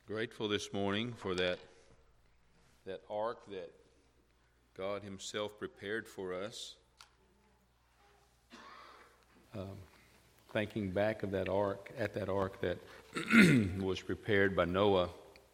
Grateful this morning for that ark that God Himself prepared for us. Thinking back of that ark, that was prepared by Noah,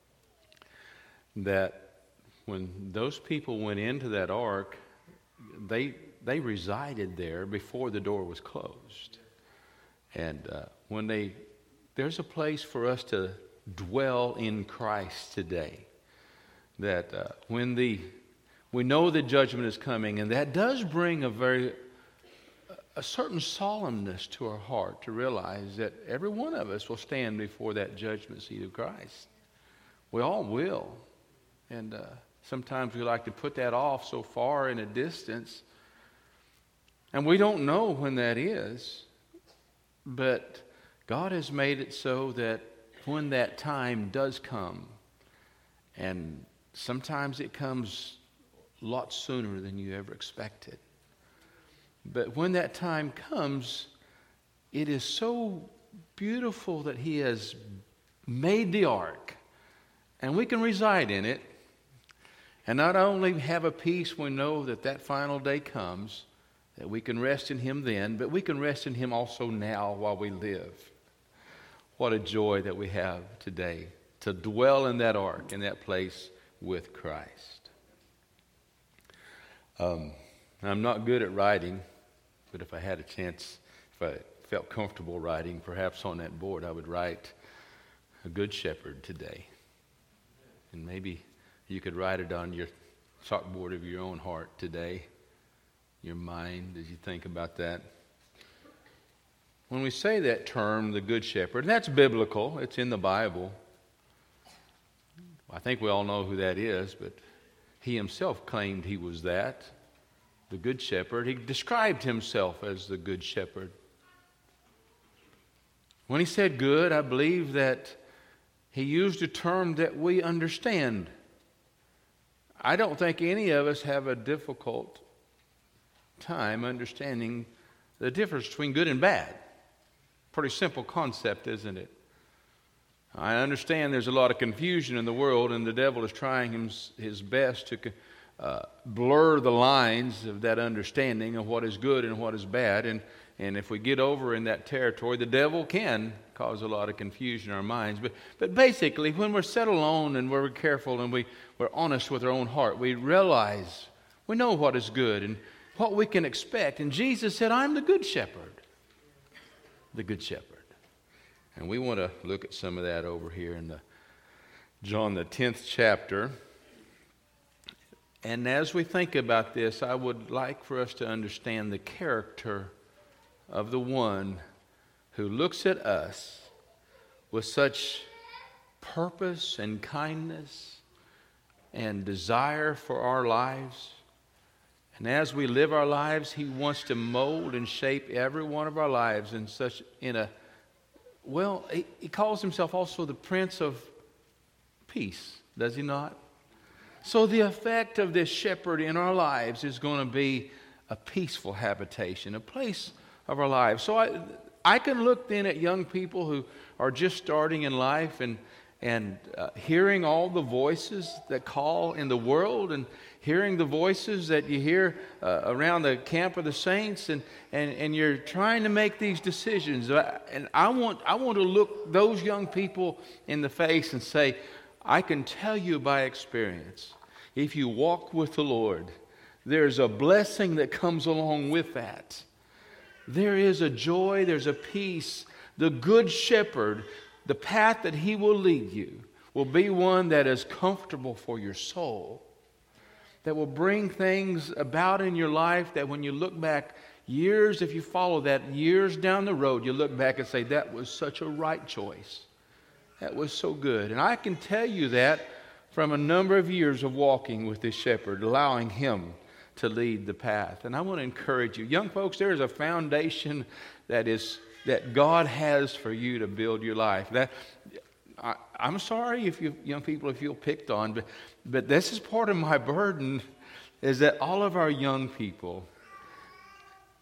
that when those people went into that ark, they resided there before the door was closed. And there's a place for us to dwell in Christ today. That when we know that judgment is coming, and that does bring a certain solemnness to our heart to realize that every one of us will stand before that judgment seat of Christ. We all will. And sometimes we like to put that off so far in a distance, and we don't know when that is. But God has made it so that when that time does come, and sometimes it comes a lot sooner than you ever expected, but when that time comes, it is so beautiful that He has made the ark, and we can reside in it, and not only have a peace we know that final day comes, that we can rest in Him then, but we can rest in Him also now while we live. What a joy that we have today to dwell in that ark, in that place with Christ. I'm not good at writing, but if I had a chance, if I felt comfortable writing, perhaps on that board I would write a good shepherd today. And maybe you could write it on your chalkboard of your own heart today, your mind, as you think about that. When we say that term, the Good Shepherd, and that's biblical, it's in the Bible. I think we all know who that is, but He Himself claimed He was that, the Good Shepherd. He described Himself as the Good Shepherd. When He said good, I believe that He used a term that we understand. I don't think any of us have a difficult time understanding the difference between good and bad. Pretty simple concept, isn't it? I understand there's a lot of confusion in the world, and the devil is trying his best to blur the lines of that understanding of what is good and what is bad. And if we get over in that territory, the devil can cause a lot of confusion in our minds. But basically, when we're set alone and we're careful and we're honest with our own heart, we realize, we know what is good and what we can expect. And Jesus said, I'm the Good Shepherd. The Good Shepherd. And we want to look at some of that over here in John the 10th chapter. And as we think about this, I would like for us to understand the character of the one who looks at us with such purpose and kindness and desire for our lives. And as we live our lives, He wants to mold and shape every one of our lives He calls Himself also the Prince of Peace, does He not? So the effect of this shepherd in our lives is going to be a peaceful habitation, a place of our lives. So I can look then at young people who are just starting in life and hearing all the voices that call in the world, and hearing the voices that you hear around the camp of the saints, and you're trying to make these decisions. And I want to look those young people in the face and say, I can tell you by experience, if you walk with the Lord, there's a blessing that comes along with that. There is a joy, there's a peace. The Good Shepherd, the path that He will lead you, will be one that is comfortable for your soul, that will bring things about in your life that when you look back years, if you follow that years down the road, you look back and say, that was such a right choice. That was so good. And I can tell you that from a number of years of walking with this shepherd, allowing Him to lead the path. And I want to encourage you, young folks, there is a foundation that God has for you to build your life. I'm sorry if you young people feel picked on, but this is part of my burden, is that all of our young people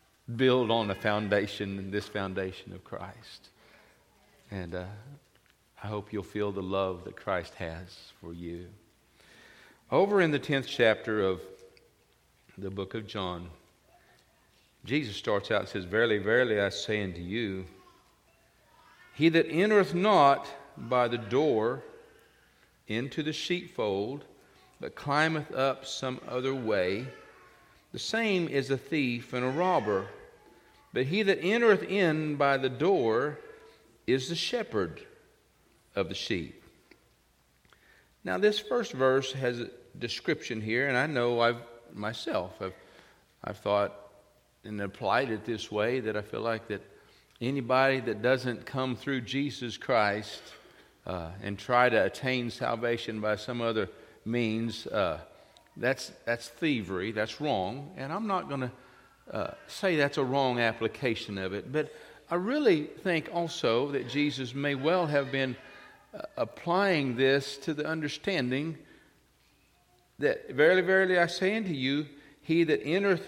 build on this foundation of Christ. And I hope you'll feel the love that Christ has for you. Over in the 10th chapter of the book of John, Jesus starts out and says, Verily, verily, I say unto you, he that entereth not by the door into the sheepfold, but climbeth up some other way, the same is a thief and a robber. But he that entereth in by the door is the shepherd of the sheep. Now this first verse has a description here, and I know I've thought and applied it this way, that I feel like that anybody that doesn't come through Jesus Christ and try to attain salvation by some other means, that's thievery, that's wrong. And I'm not going to say that's a wrong application of it, but I really think also that Jesus may well have been applying this to the understanding that, verily, verily, I say unto you, he that entereth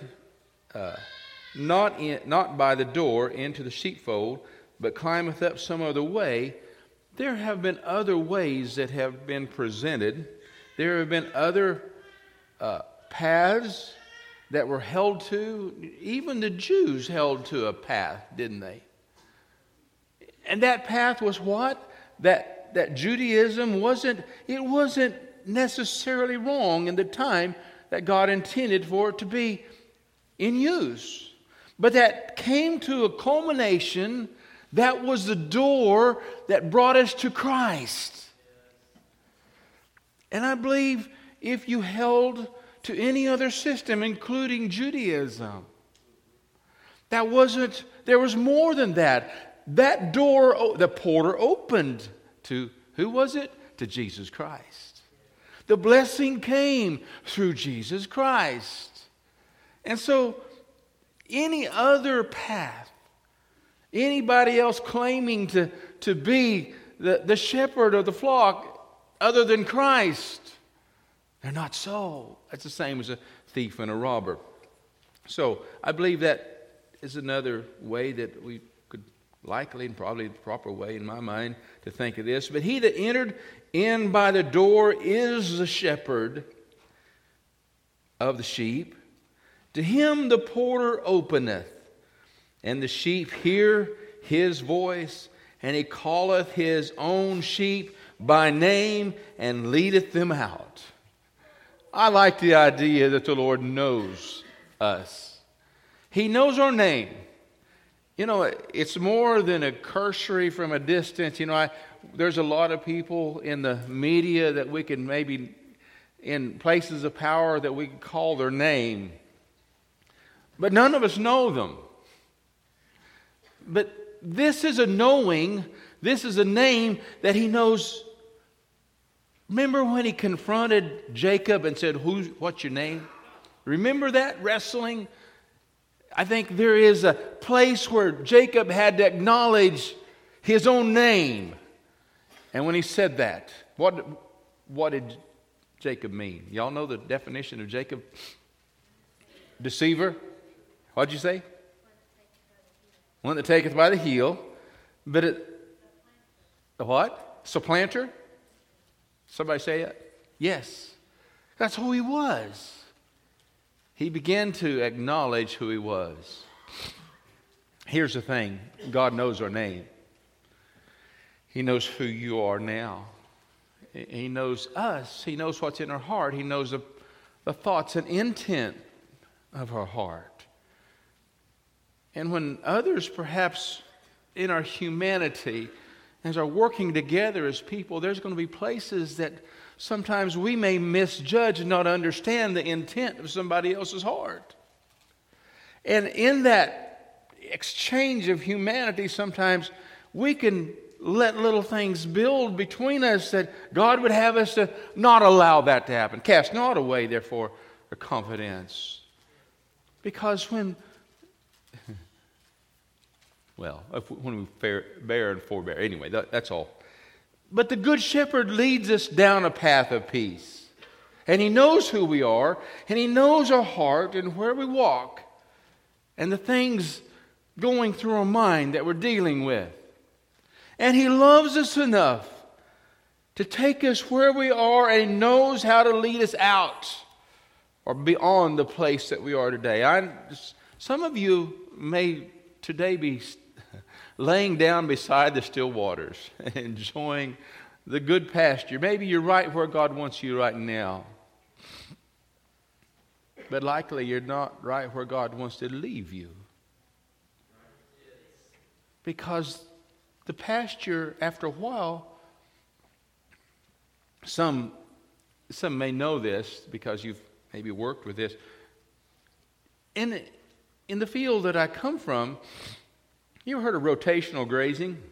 not by the door into the sheepfold, but climbeth up some other way. There have been other ways that have been presented. There have been other paths that were held to. Even the Jews held to a path, didn't they? And that path was what? That Judaism wasn't necessarily wrong in the time that God intended for it to be in use. But that came to a culmination. That was the door that brought us to Christ. And I believe if you held to any other system, including Judaism, there was more than that. That door, the porter opened to, who was it? To Jesus Christ. The blessing came through Jesus Christ. And so, any other path, anybody else claiming to be the shepherd of the flock other than Christ, they're not so. That's the same as a thief and a robber. So I believe that is another way that we could likely, and probably the proper way in my mind, to think of this. But he that entered in by the door is the shepherd of the sheep. To him the porter openeth, and the sheep hear his voice, and he calleth his own sheep by name and leadeth them out. I like the idea that the Lord knows us. He knows our name. You know, it's more than a cursory from a distance. You know, there's a lot of people in the media that we can maybe, in places of power, that we can call their name. But none of us know them. But this is a knowing, this is a name that he knows. Remember when he confronted Jacob and said, what's your name? Remember that wrestling? I think there is a place where Jacob had to acknowledge his own name. And when he said that, what did Jacob mean? Y'all know the definition of Jacob? Deceiver. What'd you say? One that taketh by the heel. But the what? Supplanter? Somebody say it? Yes. That's who he was. He began to acknowledge who he was. Here's the thing. God knows our name. He knows who you are now. He knows us. He knows what's in our heart. He knows the thoughts and intent of our heart. And when others, perhaps in our humanity, as are working together as people, there's going to be places that sometimes we may misjudge and not understand the intent of somebody else's heart. And in that exchange of humanity, sometimes we can let little things build between us that God would have us to not allow that to happen. Cast not away, therefore, our confidence. Because when we bear and forbear. Anyway, that's all. But the Good Shepherd leads us down a path of peace. And he knows who we are, and he knows our heart and where we walk, and the things going through our mind that we're dealing with. And he loves us enough to take us where we are, and He knows how to lead us out or beyond the place that we are today. Some of you may today be laying down beside the still waters, enjoying the good pasture. Maybe you're right where God wants you right now. But likely you're not right where God wants to leave you. Because the pasture, after a while, some may know this because you've maybe worked with this. In the field that I come from, you ever heard of rotational grazing?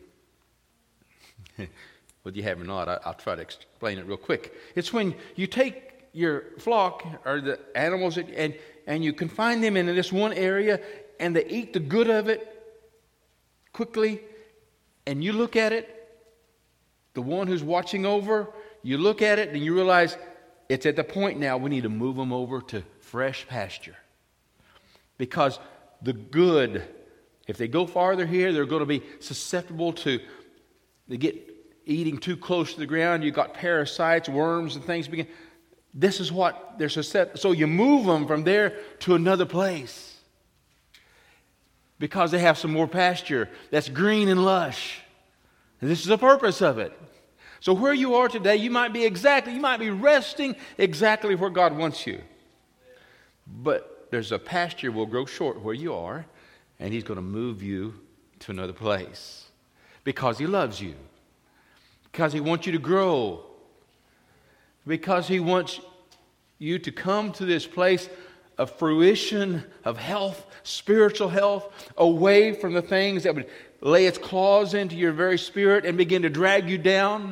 Well, you have or not, I'll try to explain it real quick. It's when you take your flock or the animals and you confine them in this one area and they eat the good of it quickly, and you look at it, the one who's watching over, you look at it and you realize it's at the point now we need to move them over to fresh pasture. Because the good, if they go farther here, they're going to be susceptible to, they get eating too close to the ground. You've got parasites, worms, and things. This is what they're susceptible. So you move them from there to another place because they have some more pasture that's green and lush. And this is the purpose of it. So where you are today, you might be resting exactly where God wants you. But there's a pasture will grow short where you are, and He's going to move you to another place because He loves you, because He wants you to grow, because He wants you to come to this place of fruition, of health, spiritual health, away from the things that would lay its claws into your very spirit and begin to drag you down.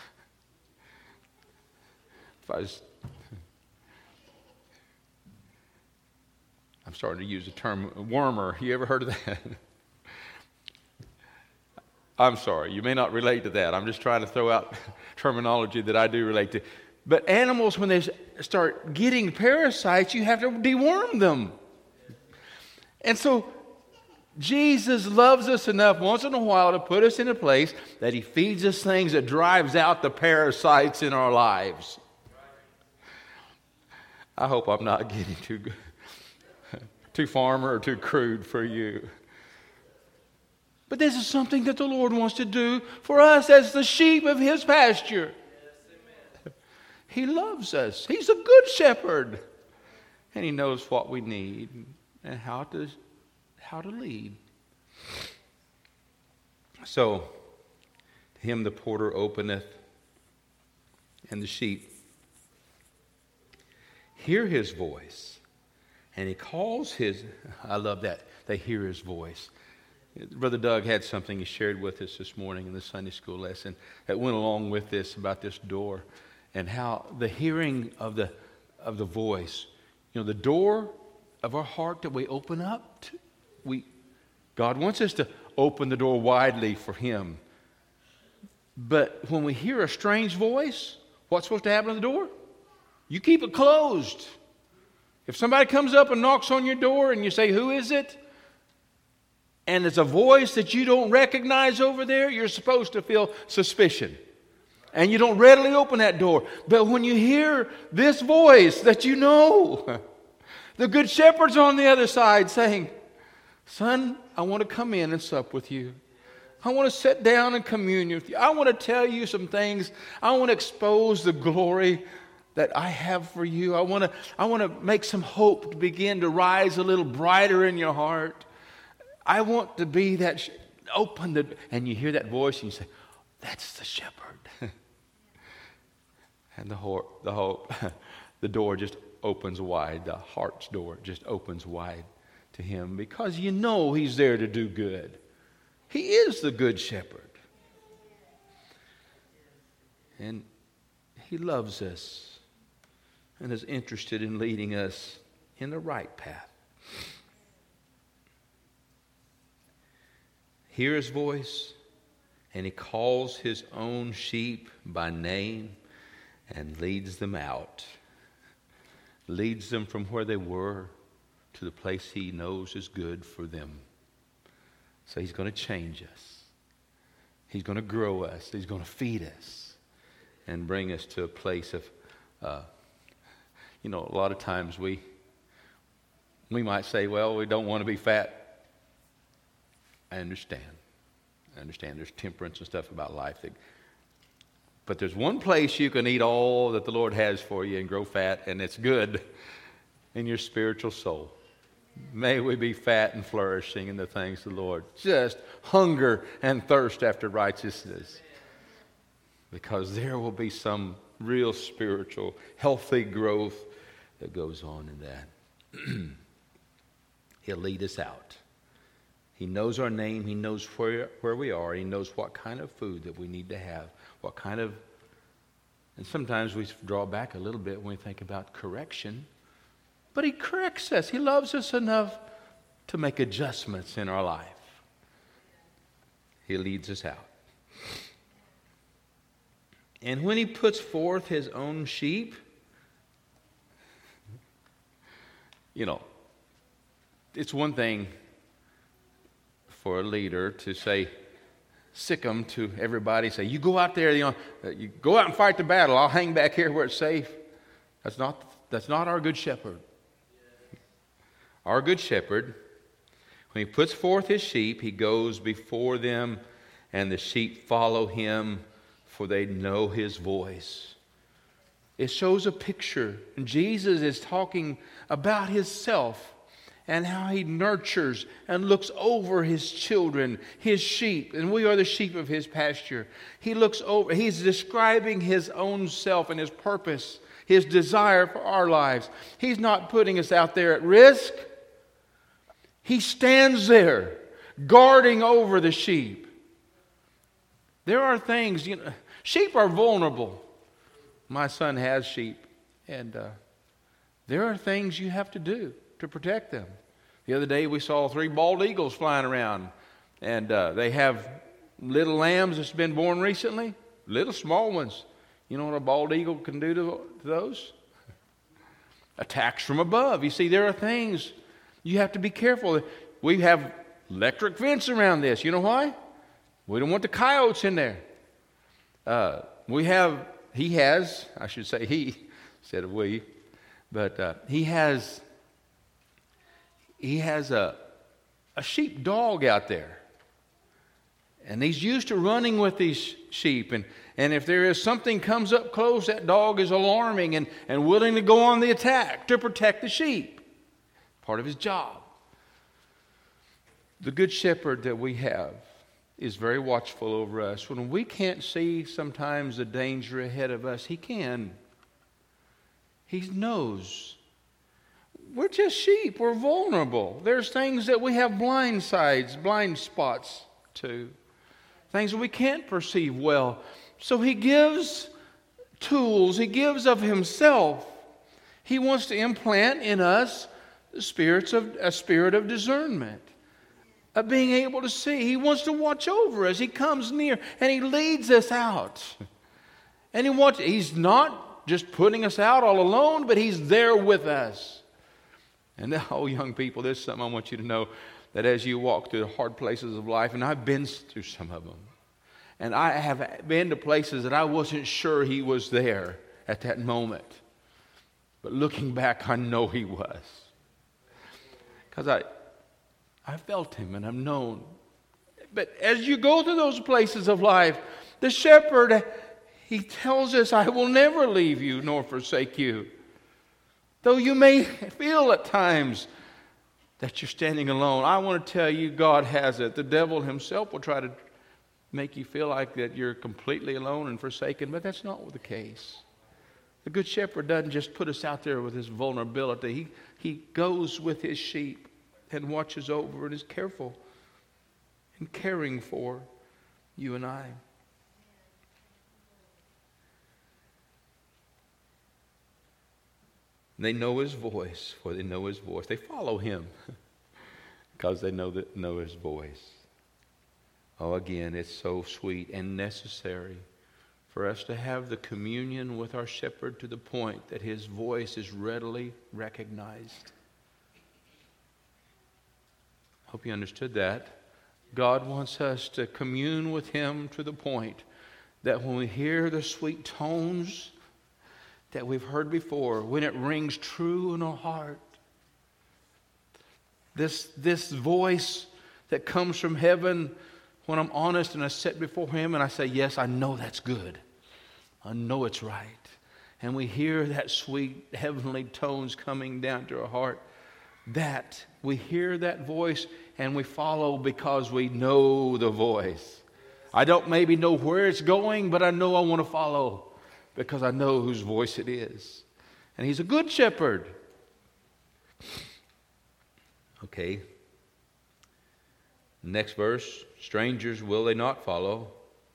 I'm starting to use the term wormer. You ever heard of that? I'm sorry, you may not relate to that. I'm just trying to throw out terminology that I do relate to. But animals, when they start getting parasites, you have to deworm them. And so Jesus loves us enough once in a while to put us in a place that He feeds us things that drives out the parasites in our lives. I hope I'm not getting too farmer or too crude for you. But this is something that the Lord wants to do for us as the sheep of His pasture. He loves us. He's a good shepherd. And He knows what we need and how to lead. So, to Him the porter openeth, and the sheep hear His voice. And He calls His, I love that, they hear His voice. Brother Doug had something he shared with us this morning in the Sunday school lesson that went along with this, about this door, and how the hearing of the voice, the door of our heart that we open up to, God wants us to open the door widely for Him. But when we hear a strange voice, what's supposed to happen to the door? You keep it closed. If somebody comes up and knocks on your door and you say, "Who is it?" and it's a voice that you don't recognize over there, you're supposed to feel suspicion. And you don't readily open that door. But when you hear this voice that you know, the good shepherd's on the other side saying, "Son, I want to come in and sup with you. I want to sit down and commune with you. I want to tell you some things. I want to expose the glory that I have for you. I want to make some hope to begin to rise a little brighter in your heart. I want to be that." Open the, and you hear that voice and you say, "That's the shepherd." And the door just opens wide. The heart's door just opens wide to Him, because you know He's there to do good. He is the good shepherd. And He loves us and is interested in leading us in the right path. Hear His voice, and He calls His own sheep by name and leads them out. Leads them from where they were to the place He knows is good for them. So He's going to change us. He's going to grow us. He's going to feed us. and bring us to a place of, a lot of times we might say, well, we don't want to be fat. I understand. There's temperance and stuff about life. But there's one place you can eat all that the Lord has for you and grow fat, and it's good in your spiritual soul. May we be fat and flourishing in the things of the Lord. Just hunger and thirst after righteousness. Because there will be some real spiritual, healthy growth that goes on in that. He'll lead us out. He knows our name. He knows where we are. He knows what kind of food that we need to have. And sometimes we draw back a little bit when we think about correction. But He corrects us. He loves us enough to make adjustments in our life. He leads us out. And when He puts forth His own sheep, it's one thing for a leader to say, sick them to everybody, say, you go out there, you go out and fight the battle. I'll hang back here where it's safe. That's not our good shepherd. Our good shepherd, when He puts forth His sheep, He goes before them, and the sheep follow Him, for they know His voice. It shows a picture. And Jesus is talking about Himself and how He nurtures and looks over His children, His sheep. And we are the sheep of His pasture. He looks over. He's describing His own self and His purpose, His desire for our lives. He's not putting us out there at risk. He stands there guarding over the sheep. There are things, sheep are vulnerable. My son has sheep, and there are things you have to do to protect them. The other day we saw 3 bald eagles flying around, and they have little lambs that's been born recently, little small ones. You know what a bald eagle can do to those? Attacks from above. You see, there are things you have to be careful. We have electric fence around this. You know why? We don't want the coyotes in there. He has instead of we, but he has a sheep dog out there. And he's used to running with these sheep. And if there is something comes up close, that dog is alarming and willing to go on the attack to protect the sheep. Part of his job. The good shepherd that we have is very watchful over us. When we can't see sometimes the danger ahead of us, He can. He knows. We're just sheep. We're vulnerable. There's things that we have blind spots to. Things that we can't perceive well. So He gives tools. He gives of Himself. He wants to implant in us a spirit of discernment. Of being able to see. He wants to watch over us. He comes near and He leads us out. And He's not just putting us out all alone, but He's there with us. And now, young people, there's something I want you to know, that as you walk through the hard places of life, and I've been through some of them, and I have been to places that I wasn't sure He was there at that moment. But looking back, I know He was. Because I felt Him and I've known. But as you go through those places of life, the shepherd, He tells us, I will never leave you nor forsake you. Though you may feel at times that you're standing alone, I want to tell you, God has it. The devil himself will try to make you feel like that you're completely alone and forsaken, but that's not the case. The good shepherd doesn't just put us out there with his vulnerability. He goes with his sheep and watches over and is careful and caring for you and I. They know His voice, for they know His voice. They follow Him because they know His voice. Oh, again, it's so sweet and necessary for us to have the communion with our shepherd to the point that His voice is readily recognized. Hope you understood that. God wants us to commune with Him to the point that when we hear the sweet tones that we've heard before, when it rings true in our heart, this voice that comes from heaven, when I'm honest and I sit before Him and I say, yes, I know that's good. I know it's right. And we hear that sweet heavenly tones coming down to our heart, that we hear that voice and we follow because we know the voice. I don't maybe know where it's going, but I know I want to follow because I know whose voice it is. And He's a good shepherd. Okay. Next verse. Strangers will they not follow,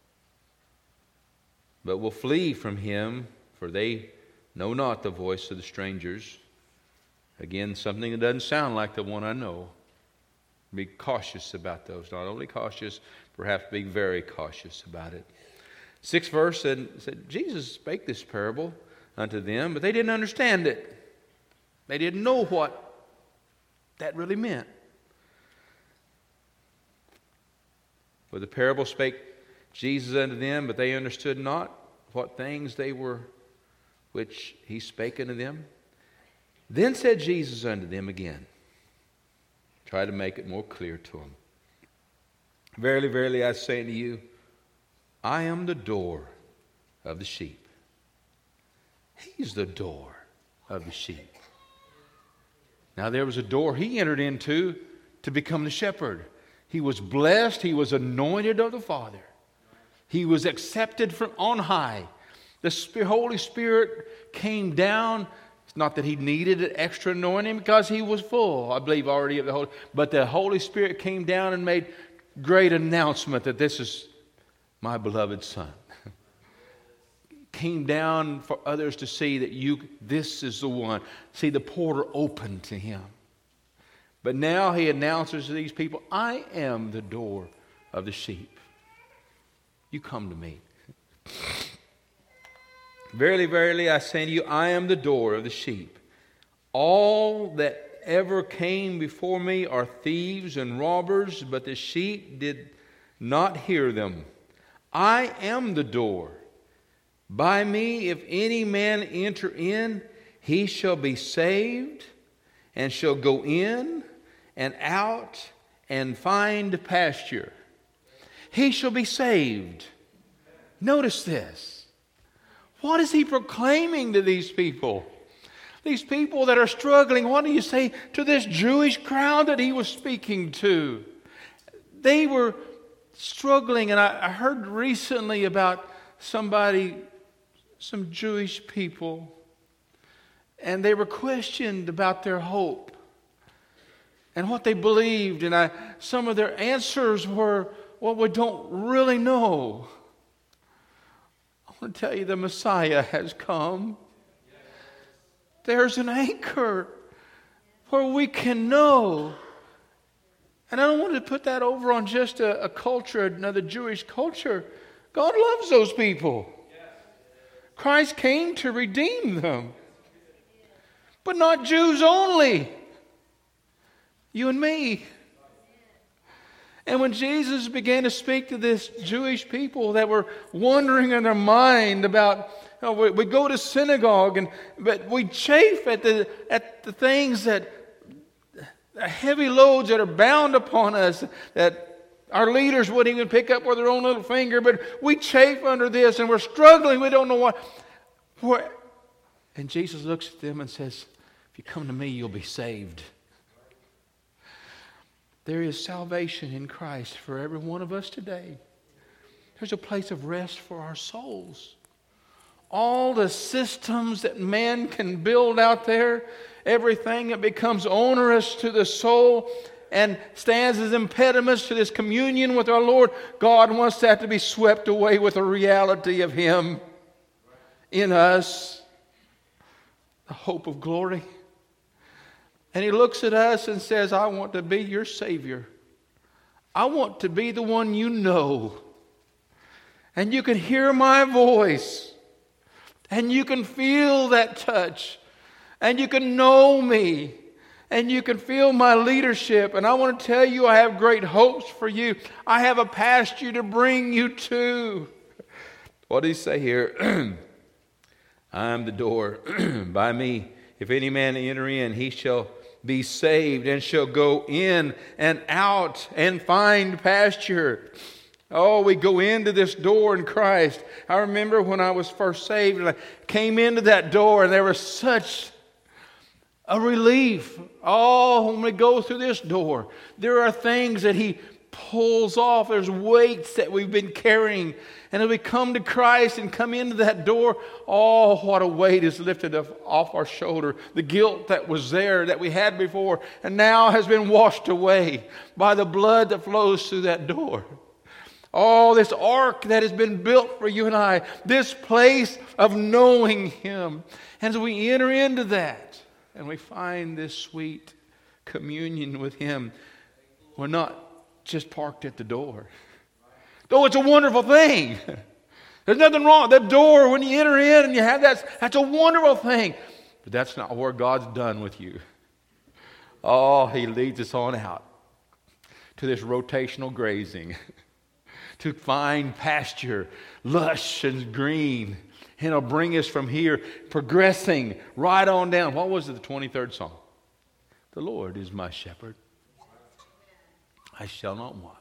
but will flee from him, for they know not the voice of the strangers. Again, something that doesn't sound like the one I know. Be cautious about those. Not only cautious, perhaps be very cautious about it. 6th verse said, Jesus spake this parable unto them, but they didn't understand it. They didn't know what that really meant. For the parable spake Jesus unto them, but they understood not what things they were which He spake unto them. Then said Jesus unto them again, try to make it more clear to them. Verily, verily, I say unto you, I am the door of the sheep. He's the door of the sheep. Now there was a door He entered into to become the shepherd. He was blessed. He was anointed of the Father. He was accepted from on high. The Holy Spirit came down. It's not that He needed an extra anointing because He was full, I believe, already of the Holy. But the Holy Spirit came down and made great announcement that this is my beloved Son. Came down for others to see that this is the one. See, the portal opened to Him. But now He announces to these people, I am the door of the sheep. You come to me. Verily, verily, I say to you, I am the door of the sheep. All that ever came before me are thieves and robbers, but the sheep did not hear them. I am the door. By me, if any man enter in, he shall be saved, and shall go in and out and find pasture. He shall be saved. Notice this. What is He proclaiming to these people? These people that are struggling, what do you say to this Jewish crowd that He was speaking to? They were struggling, and I heard recently about some Jewish people, and they were questioned about their hope and what they believed, and some of their answers were, well, we don't really know. I want to tell you, the Messiah has come. There's an anchor where we can know. And I don't want to put that over on just a culture, another Jewish culture. God loves those people. Christ came to redeem them. But not Jews only. You and me. And when Jesus began to speak to this Jewish people that were wondering in their mind about, we go to synagogue, but we chafe at the things that heavy loads that are bound upon us that our leaders wouldn't even pick up with their own little finger, but we chafe under this and we're struggling. We don't know what. And Jesus looks at them and says, if you come to me, you'll be saved. There is salvation in Christ for every one of us today. There's a place of rest for our souls. All the systems that man can build out there, everything that becomes onerous to the soul and stands as impediments to this communion with our Lord, God wants that to be swept away with the reality of Him in us, the hope of glory. And He looks at us and says, I want to be your Savior. I want to be the one you know. And you can hear my voice. And you can feel that touch. And you can know me. And you can feel my leadership. And I want to tell you, I have great hopes for you. I have a pasture to bring you to. What does he say here? I am the door. By me, if any man enter in, he shall be saved and shall go in and out and find pasture. Oh, we go into this door in Christ. I remember when I was first saved and I came into that door and there was such a relief. Oh, when we go through this door, there are things that He pulls off. There's weights that we've been carrying. And as we come to Christ and come into that door, oh, what a weight is lifted off our shoulder. The guilt that was there, that we had before, and now has been washed away by the blood that flows through that door. Oh, this ark that has been built for you and I, this place of knowing Him. And as we enter into that, and we find this sweet communion with Him, we're not just parked at the door. Though it's a wonderful thing. There's nothing wrong. The door, when you enter in and you have that's a wonderful thing. But that's not where God's done with you. Oh, He leads us on out to this rotational grazing, to find pasture, lush and green. And He'll bring us from here, progressing right on down. What was it, the 23rd Psalm? The Lord is my shepherd. I shall not want.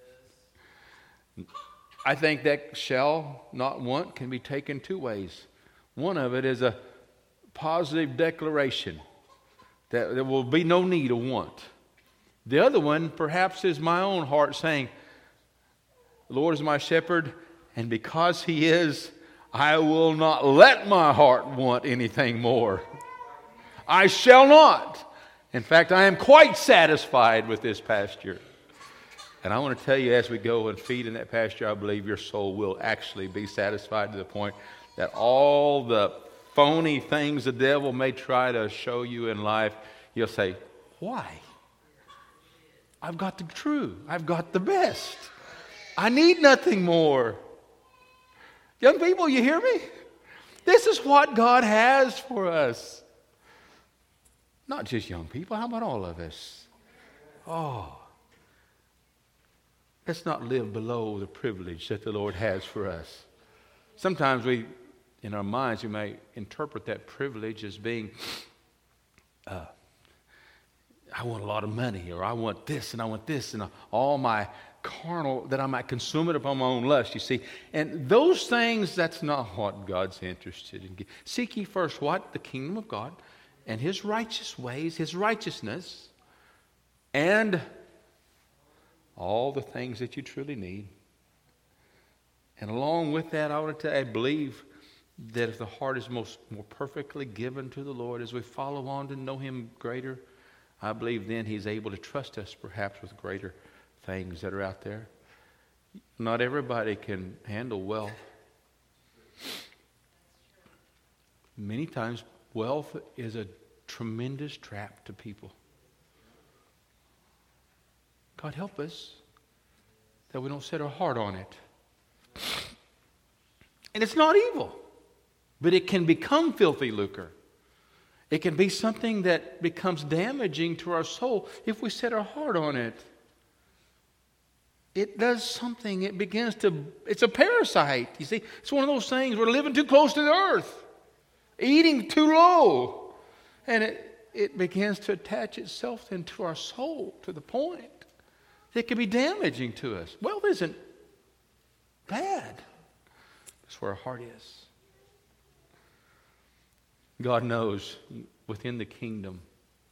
I think that shall not want can be taken two ways. One of it is a positive declaration that there will be no need of want. The other one perhaps is my own heart saying, the Lord is my shepherd, and because He is, I will not let my heart want anything more. I shall not. In fact, I am quite satisfied with this pasture. And I want to tell you, as we go and feed in that pasture, I believe your soul will actually be satisfied to the point that all the phony things the devil may try to show you in life, you'll say, why? I've got the true. I've got the best. I need nothing more. Young people, you hear me? This is what God has for us. Not just young people. How about all of us? Oh. Let's not live below the privilege that the Lord has for us. Sometimes in our minds, we may interpret that privilege as being, I want a lot of money, or I want this, and all my carnal, that I might consume it upon my own lust, you see. And those things, that's not what God's interested in. Seek ye first what? The kingdom of God, and His righteous ways, His righteousness, and all the things that you truly need. And along with that, I want to tell you, I believe that if the heart is more perfectly given to the Lord as we follow on to know Him greater, I believe then He's able to trust us perhaps with greater things that are out there. Not everybody can handle wealth. Many times wealth is a tremendous trap to people. God help us that we don't set our heart on it. And it's not evil, but it can become filthy lucre. It can be something that becomes damaging to our soul if we set our heart on it. It does something. It's a parasite. You see, it's one of those things, we're living too close to the earth, eating too low. And it begins to attach itself into our soul to the point that it can be damaging to us. Wealth isn't bad. That's where our heart is. God knows within the kingdom.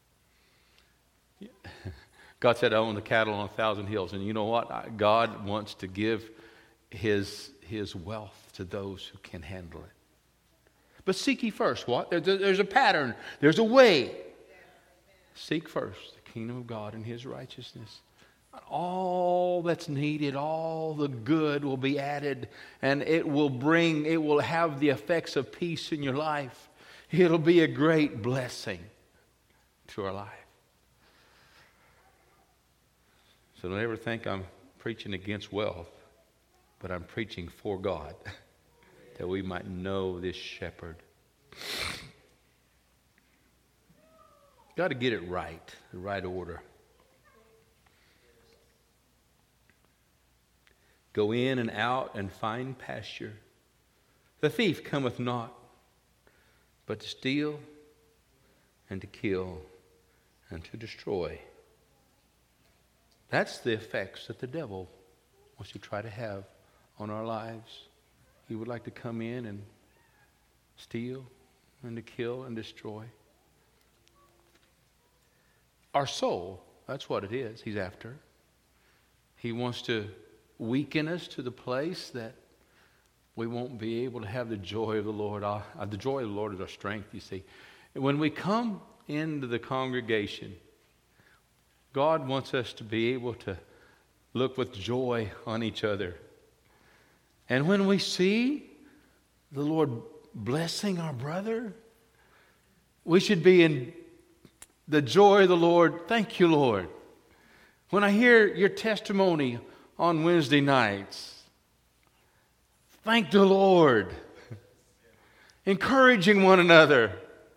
God said, I own the cattle on 1,000 hills. And you know what? God wants to give His wealth to those who can handle it. But seek ye first what? There's a pattern. There's a way. Seek first the kingdom of God and His righteousness. All that's needed, all the good will be added, and it will have the effects of peace in your life. It'll be a great blessing to our life. So don't ever think I'm preaching against wealth, but I'm preaching for God, that we might know this shepherd. Got to get it right, the right order. Go in and out and find pasture. The thief cometh not, but to steal and to kill and to destroy. That's the effects that the devil wants to try to have on our lives. He would like to come in and steal and to kill and destroy. Our soul, that's what it is he's after. He wants to weaken us to the place that we won't be able to have the joy of the Lord. The joy of the Lord is our strength, you see. When we come into the congregation, God wants us to be able to look with joy on each other. And when we see the Lord blessing our brother, we should be in the joy of the Lord. Thank you, Lord. When I hear your testimony on Wednesday nights, thank the Lord. Encouraging one another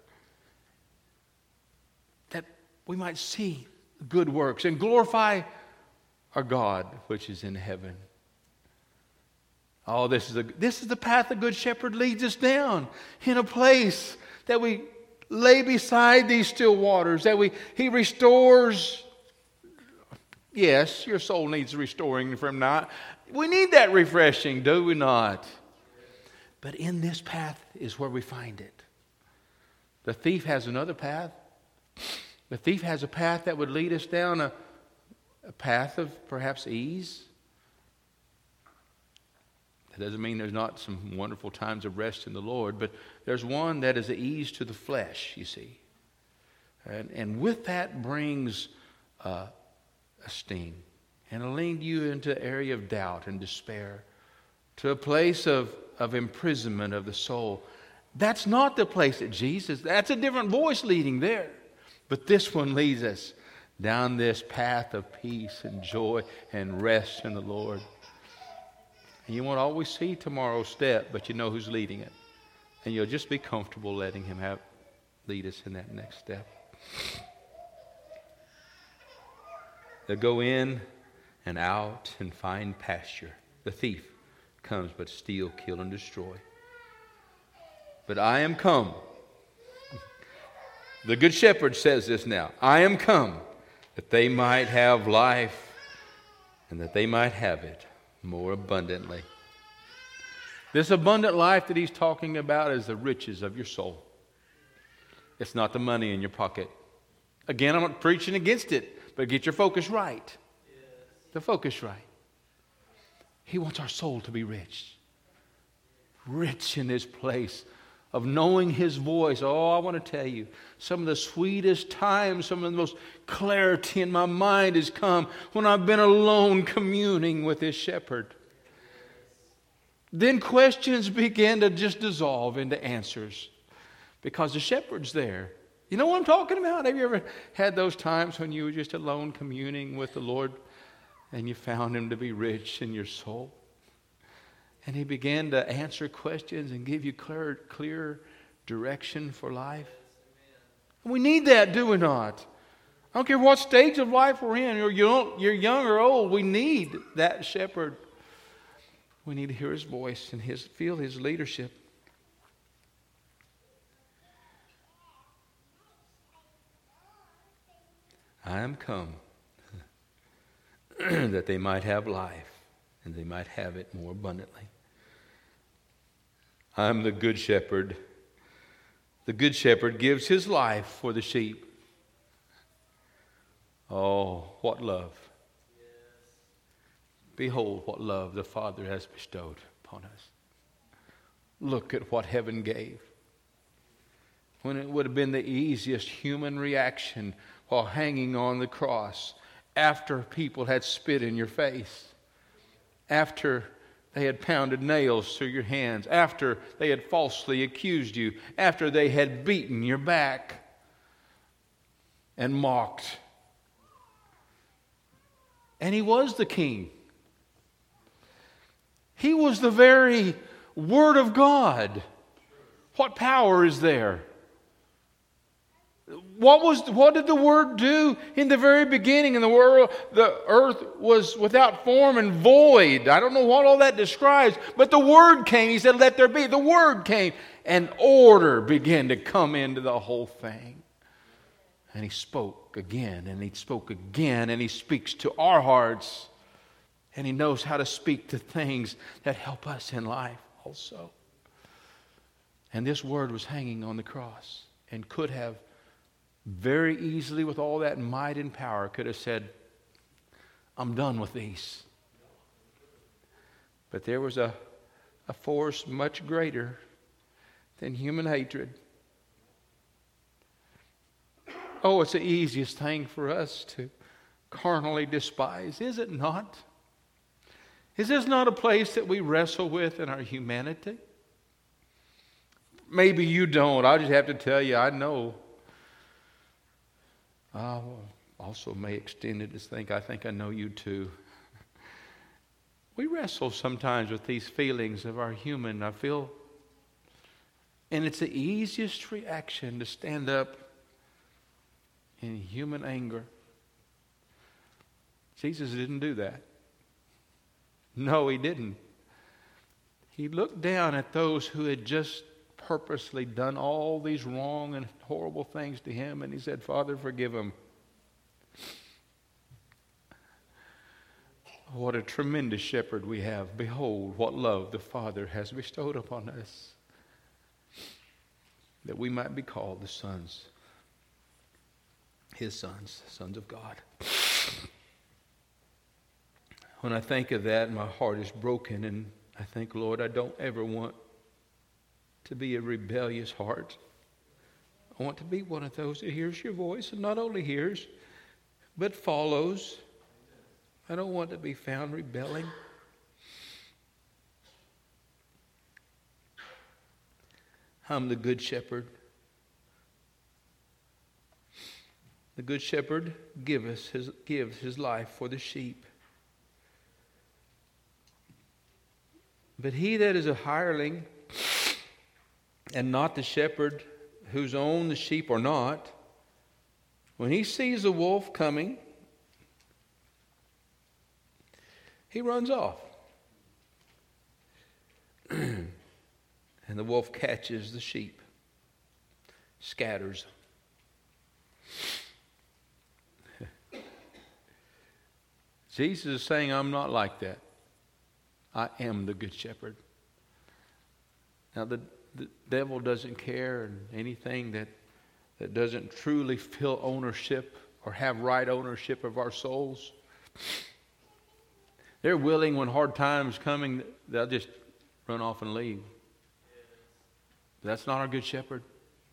that we might see good works and glorify our God which is in heaven. Oh, this is the path the Good Shepherd leads us down, in a place that we lay beside these still waters, that He restores. Yes, your soul needs restoring from now. We need that refreshing, do we not? But in this path is where we find it. The thief has another path. The thief has a path that would lead us down a path of perhaps ease. That doesn't mean there's not some wonderful times of rest in the Lord, but there's one that is an ease to the flesh, you see. And with that brings a sting. And it'll lead you into an area of doubt and despair, to a place of imprisonment of the soul. That's not the place that Jesus, that's a different voice leading there. But this one leads us down this path of peace and joy and rest in the Lord. And you won't always see tomorrow's step, but you know who's leading it. And you'll just be comfortable letting Him lead us in that next step. They'll go in and out and find pasture. The thief comes but steal, kill, and destroy. But I am come. The Good Shepherd says this now. I am come that they might have life and that they might have it more abundantly. This abundant life that He's talking about is the riches of your soul. It's not the money in your pocket. Again, I'm not preaching against it, but get your focus right. The focus right. He wants our soul to be rich. Rich in this place of knowing His voice. Oh, I want to tell you, some of the sweetest times, some of the most clarity in my mind has come when I've been alone communing with this shepherd. Then questions begin to just dissolve into answers because the shepherd's there. You know what I'm talking about? Have you ever had those times when you were just alone communing with the Lord and you found Him to be rich in your soul? And He began to answer questions and give you clear direction for life. And we need that, do we not? I don't care what stage of life we're in. You're young or old. We need that shepherd. We need to hear His voice and feel His leadership. I am come that they might have life and they might have it more abundantly. I'm the Good Shepherd. The Good Shepherd gives His life for the sheep. Oh, what love. Behold what love the Father has bestowed upon us. Look at what heaven gave. When it would have been the easiest human reaction while hanging on the cross, after people had spit in your face, after they had pounded nails through your hands, after they had falsely accused you, after they had beaten your back and mocked. And He was the King. He was the very Word of God. What power is there? What did the Word do in the very beginning? In the world, the earth was without form and void. I don't know what all that describes, but the Word came. He said, "Let there be." The Word came, and order began to come into the whole thing. And He spoke again, and He spoke again, and He speaks to our hearts. And He knows how to speak to things that help us in life also. And this Word was hanging on the cross and could have very easily, with all that might and power, could have said, "I'm done with these." But there was a force much greater than human hatred. Oh, it's the easiest thing for us to carnally despise, is it not? Is this not a place that we wrestle with in our humanity? Maybe you don't. I just have to tell you, I know. I also may extend it to think I know you too. We wrestle sometimes with these feelings of our human, I feel. And it's the easiest reaction to stand up in human anger. Jesus didn't do that. No, He didn't. He looked down at those who had just purposely done all these wrong and horrible things to Him, and He said, "Father, forgive them." What a tremendous shepherd we have. Behold, what love the Father has bestowed upon us, that we might be called the sons, His sons, sons of God. When I think of that, my heart is broken, and I think, Lord, I don't ever want to be a rebellious heart. I want to be one of those that hears your voice, and not only hears, but follows. I don't want to be found rebelling. I'm the good shepherd. The good shepherd gives his life for the sheep. But he that is a hireling and not the shepherd, whose own the sheep are not, when he sees a wolf coming, he runs off. And the wolf catches the sheep, scatters them. Jesus is saying, I'm not like that. I am the good shepherd. Now the devil doesn't care, and anything that doesn't truly feel ownership or have right ownership of our souls, they're willing when hard times coming, they'll just run off and leave. That's not our good shepherd.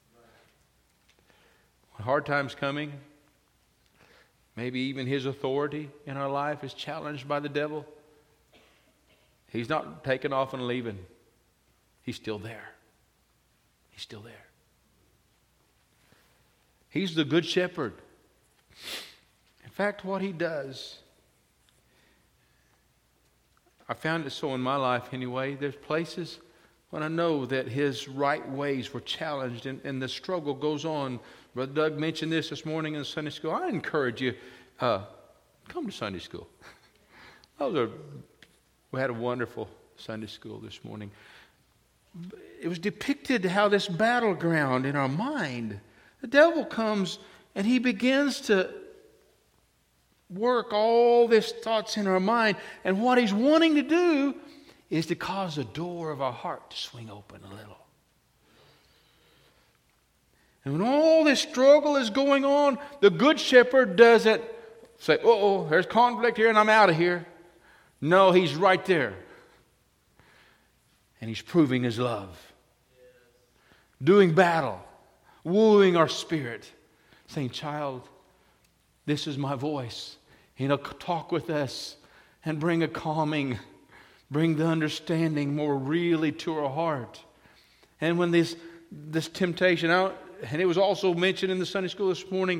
When hard times coming, maybe even his authority in our life is challenged by the devil, he's not taking off and leaving. He's still there. He's still there. He's the good shepherd. In fact, what he does, I found it so in my life anyway, there's places when I know that his right ways were challenged and the struggle goes on. Brother Doug mentioned this morning in Sunday school. I encourage you, come to Sunday school. We had a wonderful Sunday school this morning. It was depicted how this battleground in our mind, the devil comes and he begins to work all these thoughts in our mind. And what he's wanting to do is to cause the door of our heart to swing open a little. And when all this struggle is going on, the good shepherd doesn't say, there's conflict here and I'm out of here. No, he's right there. And he's proving his love. Doing battle. Wooing our spirit. Saying, child, this is my voice. And he'll talk with us and bring a calming, bring the understanding more really to our heart. And when this temptation out, and it was also mentioned in the Sunday school this morning,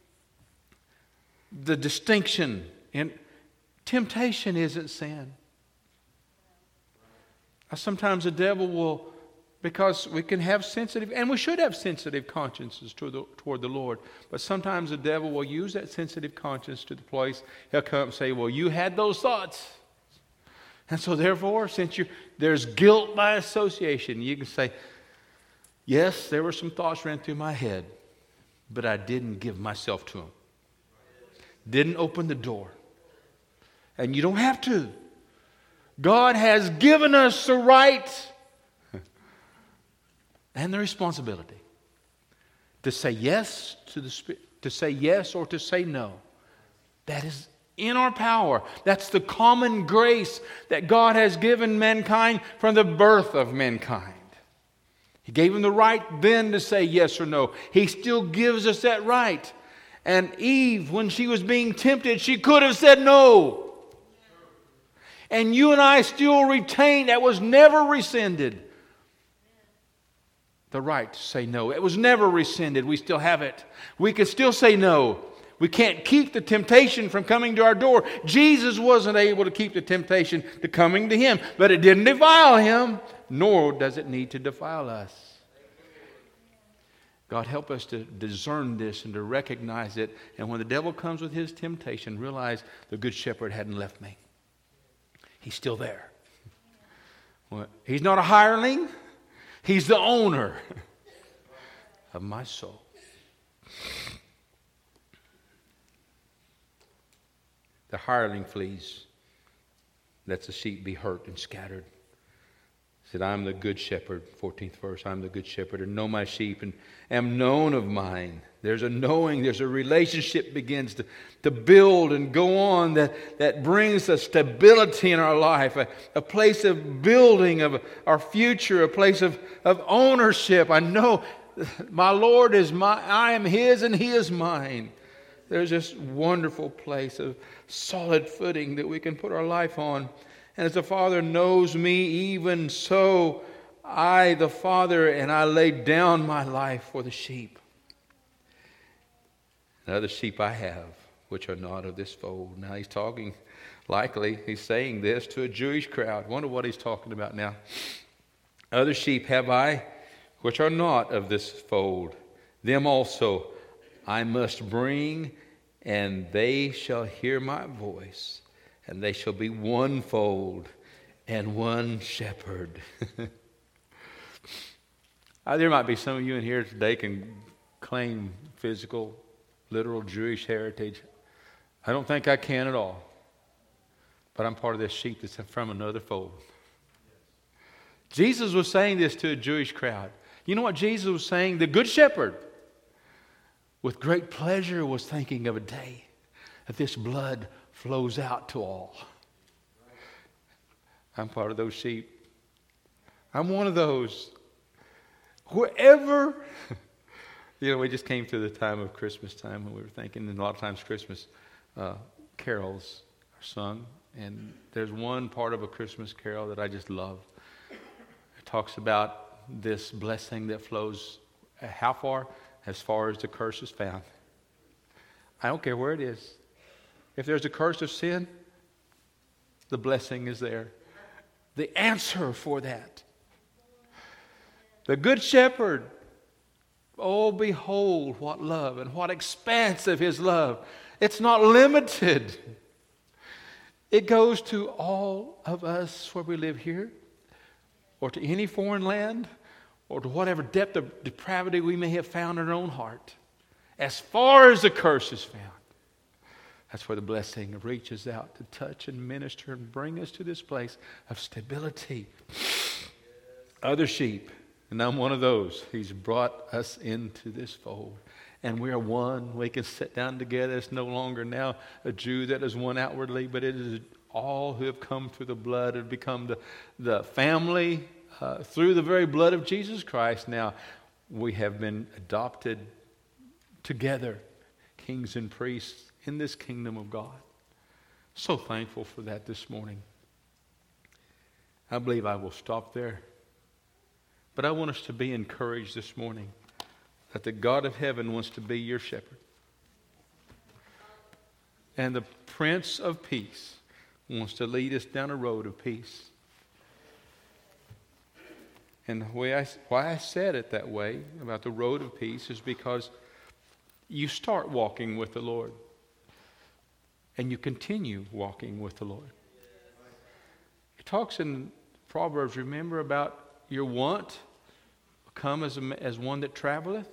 the distinction in temptation isn't sin. Sometimes the devil Because we can have sensitive, and we should have sensitive consciences toward the Lord. But sometimes the devil will use that sensitive conscience to the place. He'll come and say, well, you had those thoughts. And so therefore, since there's guilt by association, you can say, yes, there were some thoughts ran through my head, but I didn't give myself to them. Didn't open the door. And you don't have to. God has given us the right and the responsibility to say yes to the Spirit, to say yes or to say no. That is in our power. That's the common grace that God has given mankind from the birth of mankind. He gave him the right then to say yes or no. He still gives us that right. And Eve, when she was being tempted, she could have said no. And you and I still retain, that was never rescinded, the right to say no. It was never rescinded. We still have it. We can still say no. We can't keep the temptation from coming to our door. Jesus wasn't able to keep the temptation to coming to him, but it didn't defile him, nor does it need to defile us. God, help us to discern this and to recognize it. And when the devil comes with his temptation, realize the good shepherd hadn't left me. He's still there. Well, he's not a hireling. He's the owner of my soul. The hireling flees, lets the sheep be hurt and scattered. He said, I'm the good shepherd, 14th verse, I'm the good shepherd and know my sheep and am known of mine. There's a knowing, there's a relationship begins to build and go on that brings a stability in our life, a place of building of our future, a place of ownership. I know my Lord is mine, I am His and He is mine. There's this wonderful place of solid footing that we can put our life on. And as the Father knows me, even so I, the Father, and I lay down my life for the sheep. And other sheep I have, which are not of this fold. Now he's talking, likely, he's saying this to a Jewish crowd. Wonder what he's talking about now. Other sheep have I, which are not of this fold. Them also I must bring, and they shall hear my voice, and they shall be one fold and one shepherd. There might be some of you in here today can claim physical, literal Jewish heritage. I don't think I can at all. But I'm part of this sheep that's from another fold. Jesus was saying this to a Jewish crowd. You know what Jesus was saying? The Good Shepherd, with great pleasure, was thinking of a day that this blood flows out to all. I'm part of those sheep. I'm one of those. Wherever, we just came to the time of Christmas time when we were thinking, and a lot of times Christmas carols are sung. And there's one part of a Christmas carol that I just love. It talks about this blessing that flows how far? As far as the curse is found. I don't care where it is. If there's a curse of sin, the blessing is there. The answer for that. The Good Shepherd. Oh, behold what love and what expanse of His love. It's not limited. It goes to all of us where we live here, or to any foreign land, or to whatever depth of depravity we may have found in our own heart. As far as the curse is found, that's where the blessing reaches out to touch and minister and bring us to this place of stability. Other sheep, and I'm one of those. He's brought us into this fold. And we are one. We can sit down together. It's no longer now a Jew that is one outwardly, but it is all who have come through the blood and become the family through the very blood of Jesus Christ. Now we have been adopted together, kings and priests in this kingdom of God. So thankful for that this morning. I believe I will stop there. But I want us to be encouraged this morning that the God of heaven wants to be your shepherd. And the Prince of Peace wants to lead us down a road of peace. And why I said it that way about the road of peace is because you start walking with the Lord and you continue walking with the Lord. It talks in Proverbs, remember, about your want come as one that traveleth.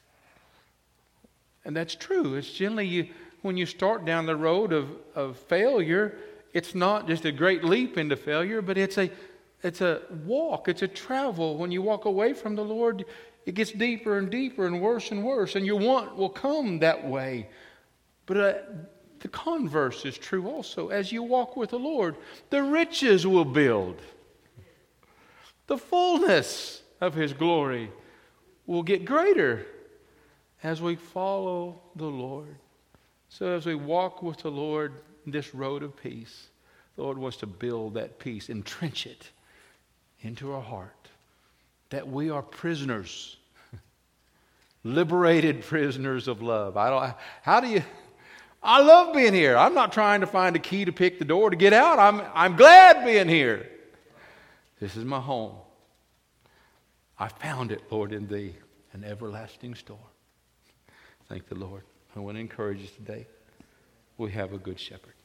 And that's true. It's generally when you start down the road of failure, it's not just a great leap into failure, but it's a walk, it's a travel. When you walk away from the Lord, it gets deeper and deeper and worse, and your want will come that way. But the converse is true also. As you walk with the Lord, the riches will build. The fullness of His glory will get greater as we follow the Lord. So as we walk with the Lord this road of peace, the Lord wants to build that peace, entrench it into our heart, that we are prisoners, liberated prisoners of love. I love being here. I'm not trying to find a key to pick the door to get out. I'm glad being here. This is my home. I found it, Lord, in Thee, an everlasting store. Thank the Lord. I want to encourage you today. We have a good shepherd.